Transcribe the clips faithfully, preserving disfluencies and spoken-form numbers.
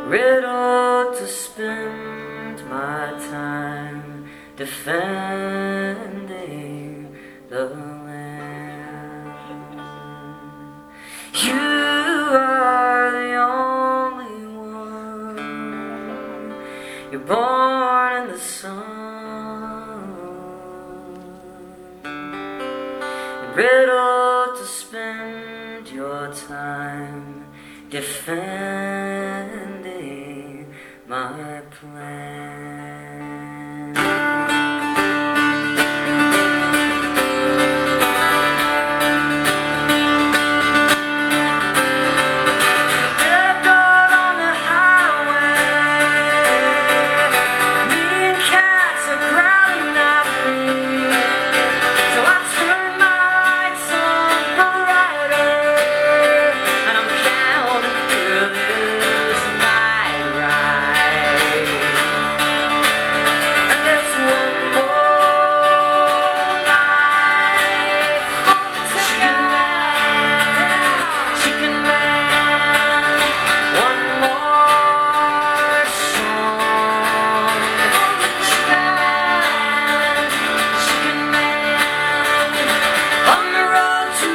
riddle to spend my time defending the land. You are the only one. You're born in the sun. Riddle to spend your time defending my plan. Dead dog on the highway, mean cats are growling at me, so I turn my lights on the rider, and I'm counting through this night ride. And there's one more life for the chicken man, chicken man. One more song for the chicken man, chicken man. On the road to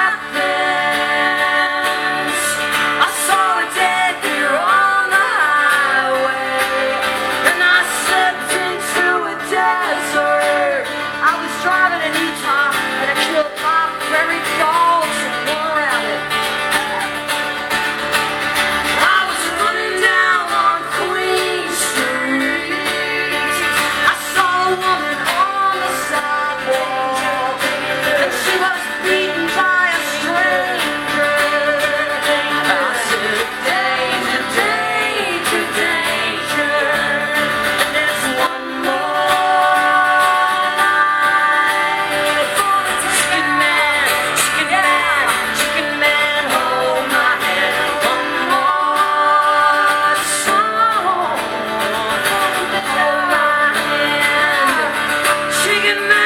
Athens, I saw a dead deer on the highway, and I stepped into a desert. I was driving in Utah, and I killed five prairie dogs and one rabbit. I was running down on Queen Street. I saw a woman on the sidewalk, and she was beaten by a stranger. I said, danger, danger, danger. And there's one more life for the chicken man, chicken man, chicken man. Hold my hand. One more song. Hold my hand, chicken man.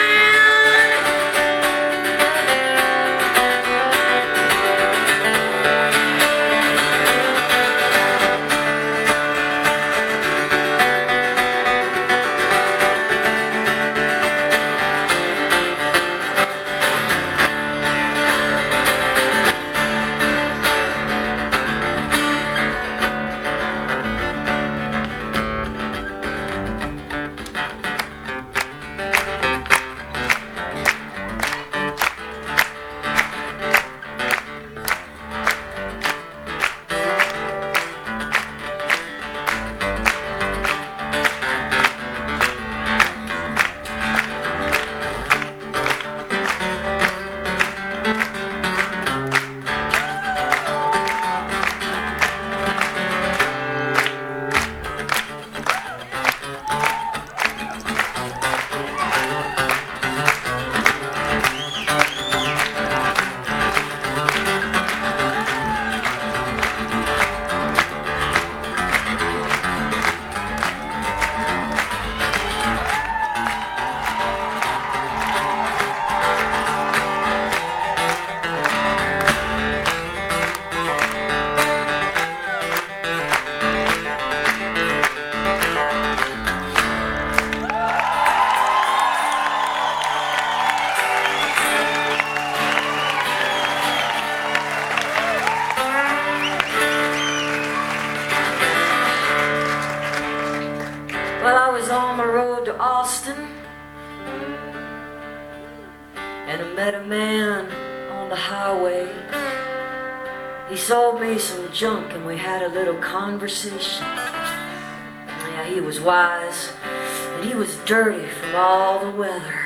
Well, I was on my road to Austin, and I met a man on the highway. He sold me some junk, and we had a little conversation. Yeah, he was wise, and he was dirty from all the weather.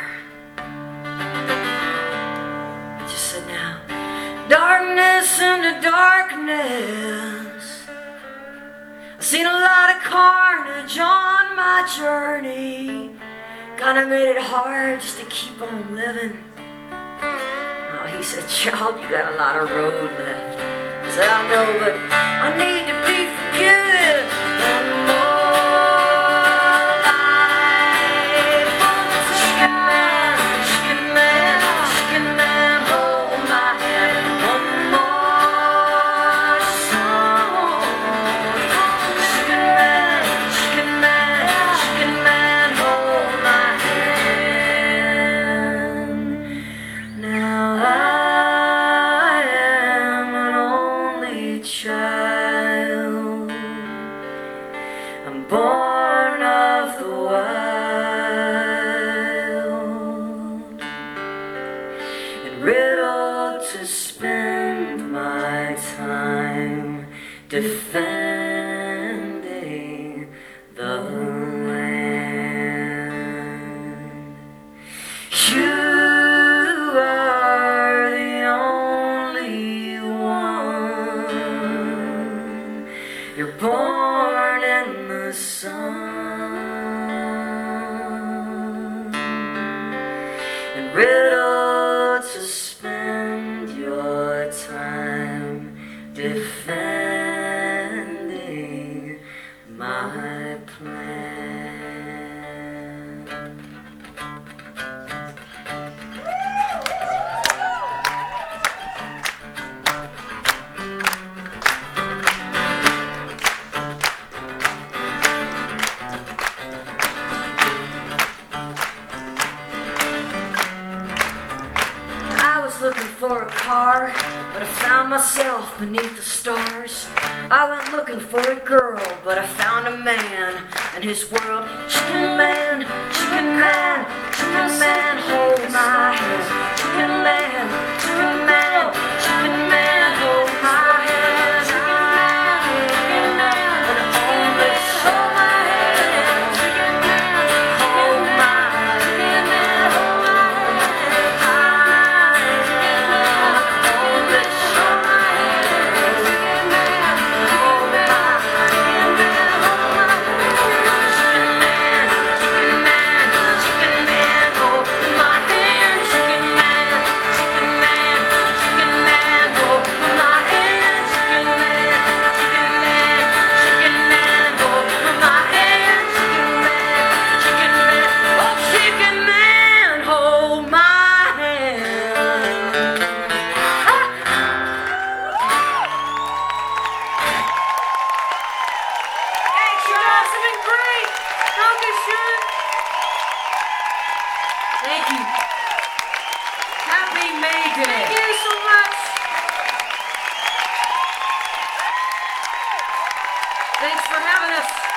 He just said, now, darkness into darkness, I've seen a lot of carnage on my journey. Kinda made it hard just to keep on living. Oh, he said, child, you got a lot of road left. I said, I know, but I need to be forgiven. One more life for the chicken man, chicken man, chicken man. Hold my hand. One more song for the time defending the land. You are the only one. You're born in the sun and riddled to spend your time defending my plan. Looking for a car, but I found myself beneath the stars. I went looking for a girl, but I found a man and his world. Chicken man, chicken man, chicken man, hold my hand. Chicken man, chicken man, chicken man, hold my hand. Chicken man, chicken man, and only show my hand. Chicken man, hold my hand. Chicken man, hold my hand. Thank you. Happy May Day. Thank you so much. Thanks for having us.